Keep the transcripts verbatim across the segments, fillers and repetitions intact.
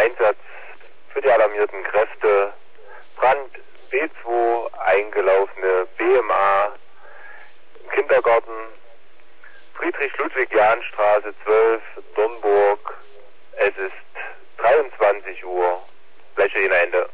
Einsatz für die alarmierten Kräfte. Brand B zwei, eingelaufene B M A im Kindergarten, Friedrich-Ludwig-Jahn-Straße zwölf, Dornburg. Es ist dreiundzwanzig Uhr. Fläche in Ende.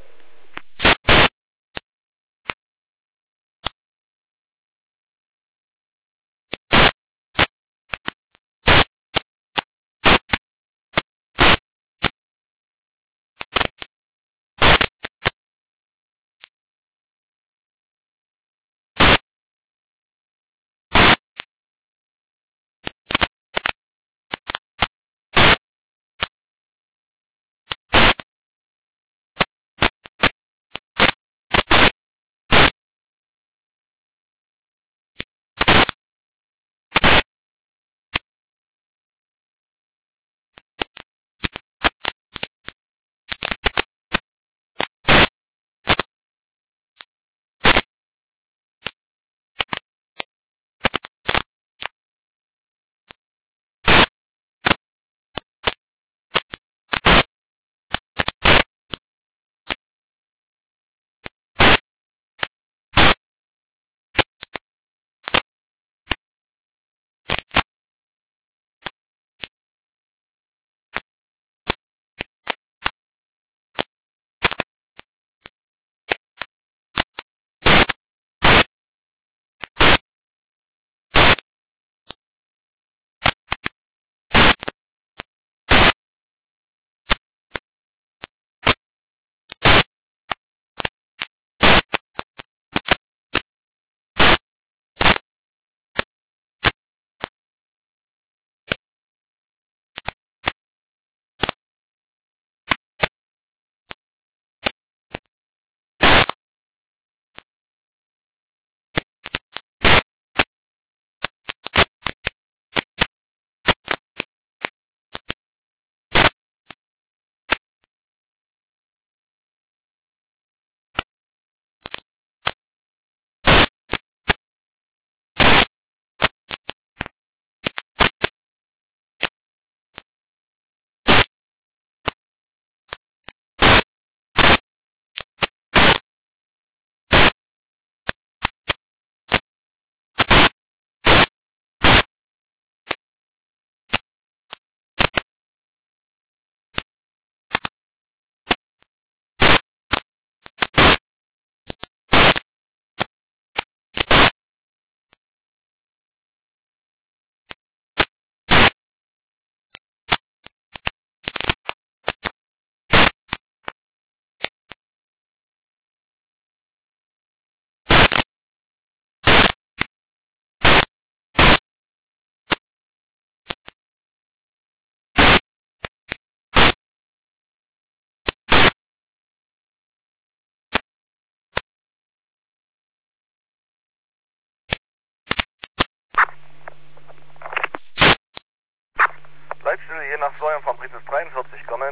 Leitstelle je nach Steuern vom Prignitz dreiundvierzig kommen.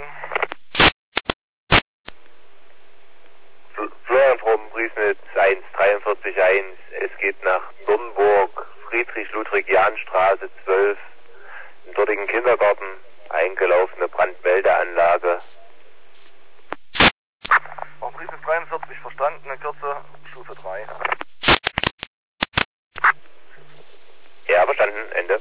Florian vom Prignitz eins dreiundvierzig eins. Es geht nach Dornburg, Friedrich-Ludwig-Jahn-Straße zwölf, im dortigen Kindergarten, eingelaufene Brandmeldeanlage. Vom Prignitz dreiundvierzig verstanden, in Kürze, Stufe drei. Ja, verstanden, Ende.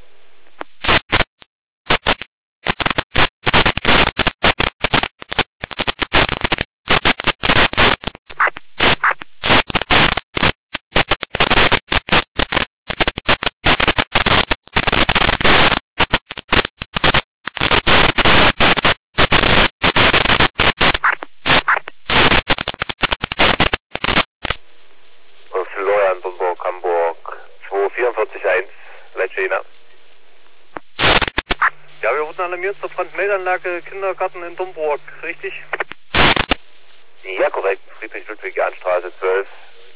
Florian, Dornburg, Hamburg, zwei vierundvierzig eins, Leitstelle. Ja, wir wurden alarmiert zur Brandmeldeanlage Kindergarten in Dornburg, richtig? Ja, korrekt, Friedrich-Ludwig-Jahn-Straße zwölf.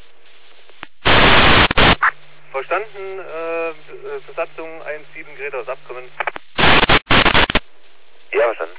Verstanden, äh, Besatzung eins sieben Greta abkommen. Ja, verstanden.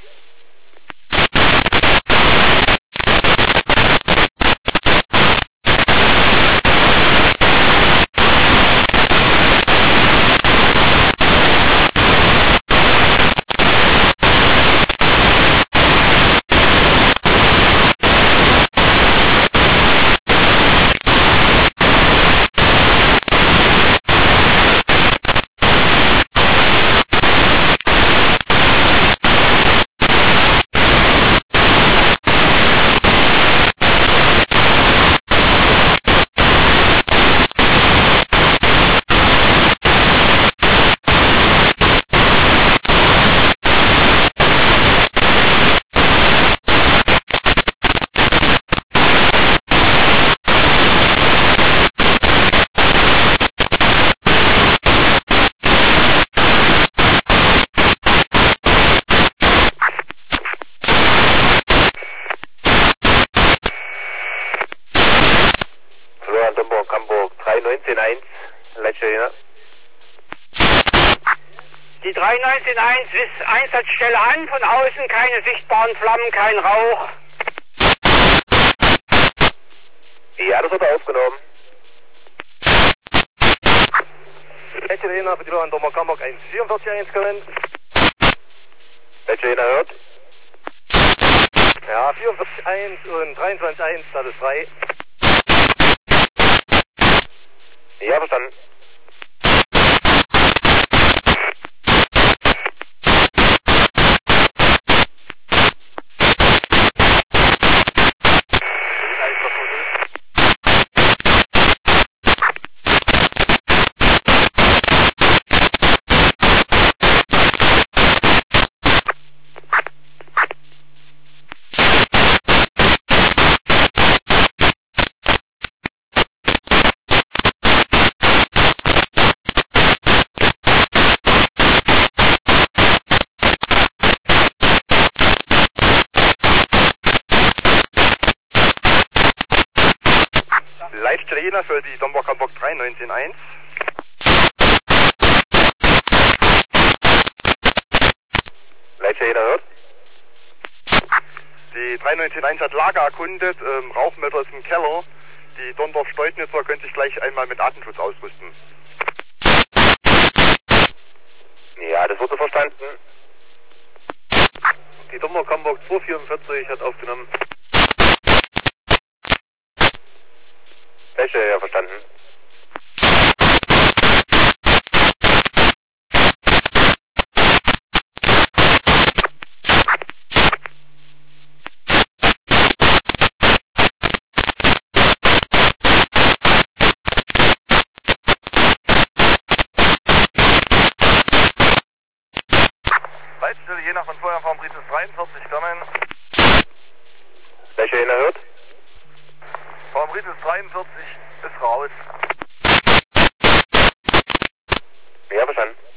neunzehn eins, Leitstelle Jena. Die drei neunzehn eins ist Einsatzstelle an, von außen keine sichtbaren Flammen, kein Rauch. Ja, das wird aufgenommen. Leitstelle Jena für die Bahn Dommer Hamburg eins vierundvierzig eins kommen. Leitstelle Jena hört. Ja, vierundvierzig eins und dreiundzwanzig eins, das ist frei. Ja, verstanden. Leitstelle Jena für die Domburg Hamburg drei neunzehn eins. Leitstelle Jena hört. Die drei neunzehn eins hat Lager erkundet, ähm, Rauchmelder ist im Keller. Die Dondorf-Steutnitzer können sich gleich einmal mit Atemschutz ausrüsten. Ja, das wurde verstanden. Die Domburg Hamburg zwei vierundvierzig hat aufgenommen. Leitstelle ja verstanden. Leitstelle Jena von Feuerwehr Britis dreiundvierzig kommen. Leitstelle Jena hört. Von Britis dreiundvierzig ist raus. Ja, verstanden.